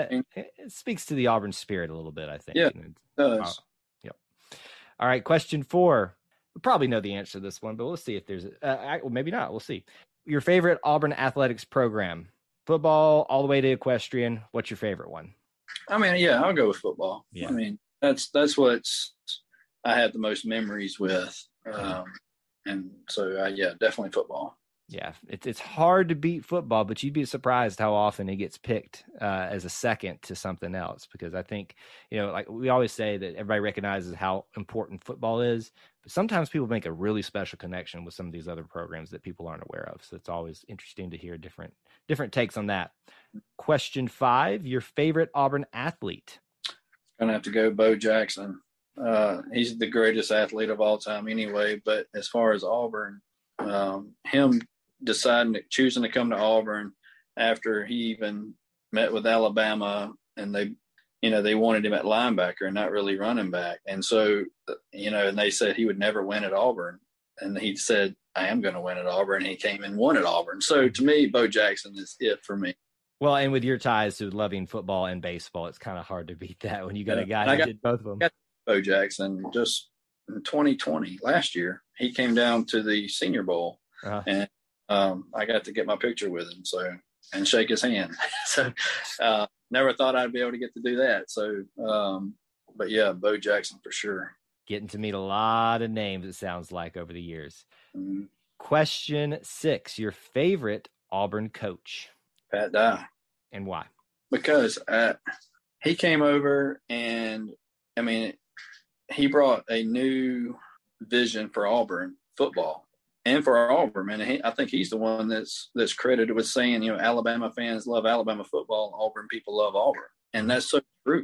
it speaks to the Auburn spirit a little bit, I think. Yeah, it does. Yep. All right, question 4. We probably know the answer to this one, but we'll see if there's maybe not. We'll see. Your favorite Auburn athletics program? Football all the way to equestrian. What's your favorite one? I mean, yeah, I'll go with football. Yeah. I mean, that's what I have the most memories with. And so, definitely football. Yeah, it's hard to beat football, but you'd be surprised how often it gets picked as a second to something else. Because I think, like we always say that everybody recognizes how important football is, but sometimes people make a really special connection with some of these other programs that people aren't aware of. So it's always interesting to hear different takes on that. Question 5, your favorite Auburn athlete? Gonna have to go Bo Jackson. He's the greatest athlete of all time anyway. But as far as Auburn, him choosing to come to Auburn after he even met with Alabama, and they wanted him at linebacker and not really running back. And so, and they said he would never win at Auburn. And he said, I am going to win at Auburn. And he came and won at Auburn. So to me, Bo Jackson is it for me. Well, and with your ties to loving football and baseball, it's kind of hard to beat that when you got a guy who did both of them. Bo Jackson just in 2020, last year, he came down to the Senior Bowl. And I got to get my picture with him, and shake his hand. So never thought I'd be able to get to do that. So, but yeah, Bo Jackson for sure. Getting to meet a lot of names, it sounds like, over the years. Mm-hmm. Question 6, your favorite Auburn coach? Pat Dye. And why? Because he came over and, he brought a new vision for Auburn football. And for Auburn, and I think he's the one that's credited with saying, Alabama fans love Alabama football, Auburn people love Auburn, and that's so true.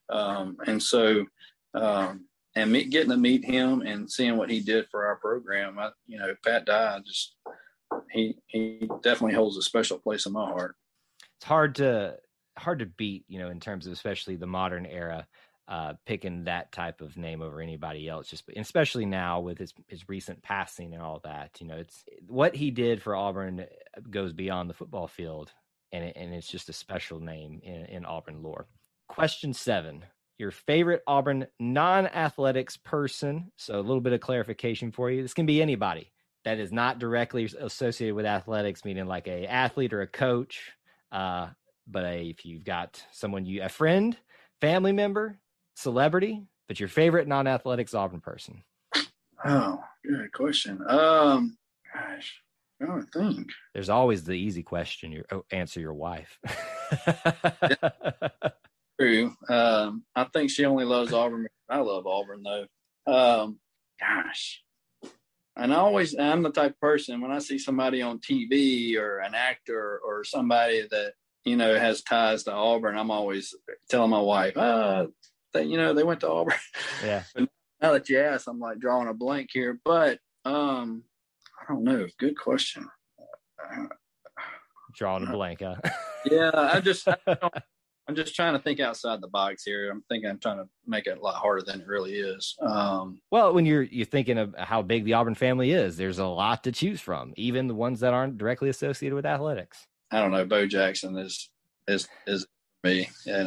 Getting to meet him and seeing what he did for our program, Pat Dye he definitely holds a special place in my heart. It's hard to beat, in terms of especially the modern era. picking that type of name over anybody else, just especially now with his recent passing and all that. It's what he did for Auburn goes beyond the football field, and it's just a special name in Auburn lore. Question 7, your favorite Auburn non-athletics person. So a little bit of clarification for you. This can be anybody that is not directly associated with athletics, meaning like a athlete or a coach. But if you've got someone, a friend, family member, celebrity, but your favorite non-athletics Auburn person. Oh, good question. Gosh, I don't think. There's always the easy question. Answer your wife. True. I think she only loves Auburn. I love Auburn though. Gosh. And I'm the type of person, when I see somebody on TV or an actor or somebody that, has ties to Auburn, I'm always telling my wife, they went to Auburn. Yeah. But now that you ask, I'm like drawing a blank here. But I don't know. Good question. Drawing a blank, huh? Yeah, I'm just trying to think outside the box here. I'm trying to make it a lot harder than it really is. Well, when you're thinking of how big the Auburn family is, there's a lot to choose from, even the ones that aren't directly associated with athletics. I don't know. Bo Jackson is me.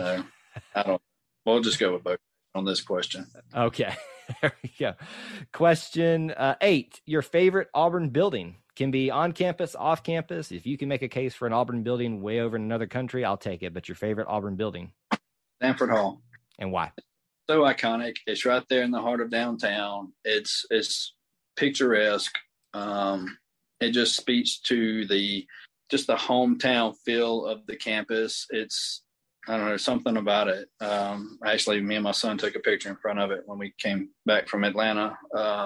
We'll just go with Bo on this question. Okay. There we go. Question 8, your favorite Auburn building. Can be on campus, off campus. If you can make a case for an Auburn building way over in another country, I'll take it. But your favorite Auburn building? Stanford Hall. And why? So iconic. It's right there in the heart of downtown. It's picturesque. It just speaks to the hometown feel of the campus. I don't know, something about it. Actually, me and my son took a picture in front of it when we came back from Atlanta.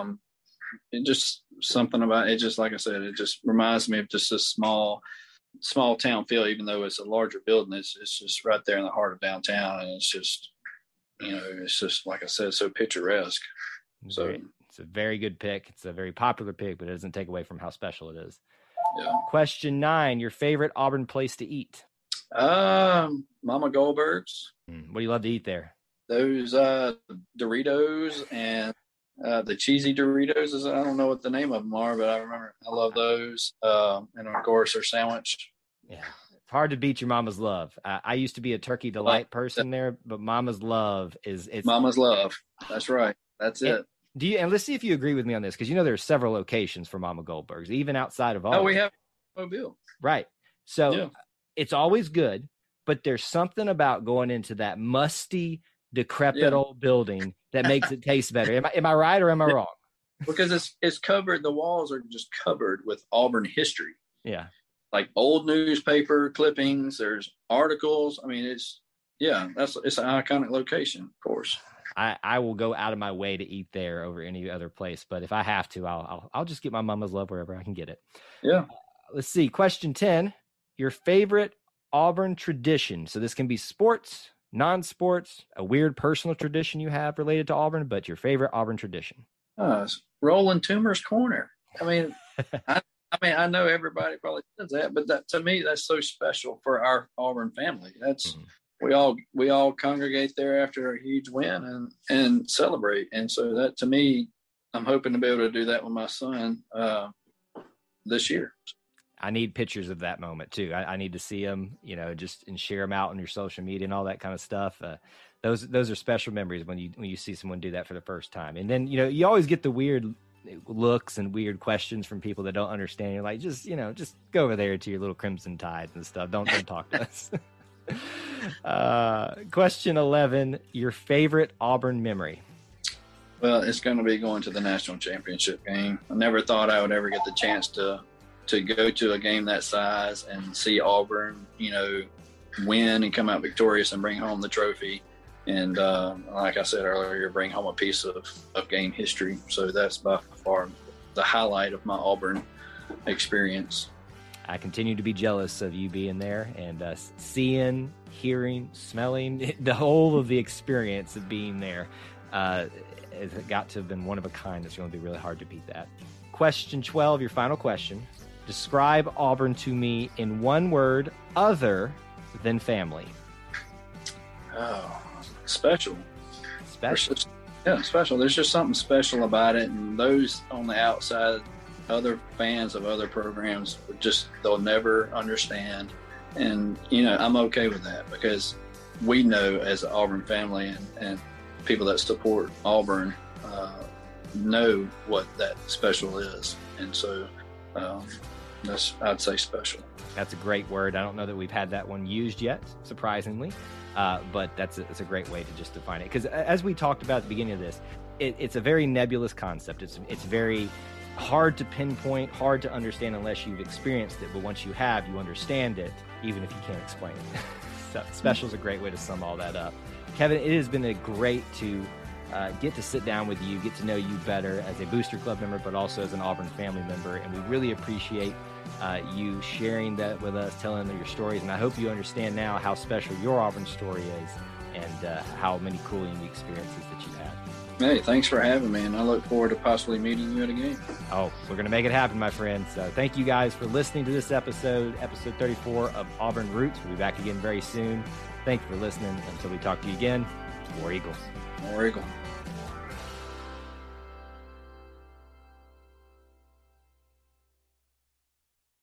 It just something about it. Just like I said, it just reminds me of just a small town feel, even though it's a larger building. It's just right there in the heart of downtown, and it's just like I said, so picturesque. So it's a very good pick. It's a very popular pick, but it doesn't take away from how special it is. Yeah. Question 9, your favorite Auburn place to eat? Mama Goldberg's. What do you love to eat there? Those Doritos and the cheesy Doritos. I don't know what the name of them are, but I remember I love those. And of course, their sandwich. Yeah, it's hard to beat your mama's love. I used to be a Turkey Delight person there, but mama's love it's mama's love. That's right. That's it. And let's see if you agree with me on this, because there are several locations for Mama Goldberg's, even outside of Auburn. Oh, we have Mobile. Right. So it's always good, but there's something about going into that musty, decrepit old building that makes it taste better. Am I right or am I wrong? Because it's covered. The walls are just covered with Auburn history. Yeah. Like old newspaper clippings. There's articles. I mean, it's an iconic location, of course. I will go out of my way to eat there over any other place, but if I have to, I'll just get my mama's love wherever I can get it. Yeah. Let's see. Question 10, your favorite Auburn tradition. So this can be sports, non-sports, a weird personal tradition you have related to Auburn, but your favorite Auburn tradition. Rolling Toomer's Corner. I mean, I know everybody probably does that, but to me, that's so special for our Auburn family. That's we all congregate there after a huge win and celebrate. And so that, to me, I'm hoping to be able to do that with my son this year. I need pictures of that moment too. I need to see them, just and share them out on your social media and all that kind of stuff. Those are special memories when you see someone do that for the first time. And then, you always get the weird looks and weird questions from people that don't understand. You're like, just go over there to your little Crimson Tide and stuff. Don't talk to us. Question 11, your favorite Auburn memory. Well, it's going to be going to the national championship game. I never thought I would ever get the chance to go to a game that size and see Auburn, win and come out victorious and bring home the trophy. And like I said earlier, bring home a piece of game history. So that's by far the highlight of my Auburn experience. I continue to be jealous of you being there and seeing, hearing, smelling, the whole of the experience of being there. It's got to have been one of a kind. It's going to be really hard to beat that. Question 12, your final question. Describe Auburn to me in one word other than family. Oh, special. special. Yeah, special. There's just something special about it, and those on the outside, other fans of other programs, they'll never understand. And I'm okay with that, because we know as an Auburn family and people that support Auburn know what that special is, and so I'd say special. That's a great word. I don't know that we've had that one used yet, surprisingly. But it's a great way to just define it. Because as we talked about at the beginning of this, it's a very nebulous concept. It's very hard to pinpoint, hard to understand unless you've experienced it. But once you have, you understand it, even if you can't explain it. So special is a great way to sum all that up. Kevin, it has been great to get to sit down with you, get to know you better as a Booster Club member, but also as an Auburn family member. And we really appreciate you sharing that with us, telling your stories. And I hope you understand now how special your Auburn story is, and how many cool, unique experiences that you had. Hey, thanks for having me, and I look forward to possibly meeting you at a game. Oh, we're going to make it happen, my friend. So thank you guys for listening to this episode 34 of Auburn Roots. We'll be back again very soon. Thank you for listening. Until we talk to you again, War Eagle. War Eagle.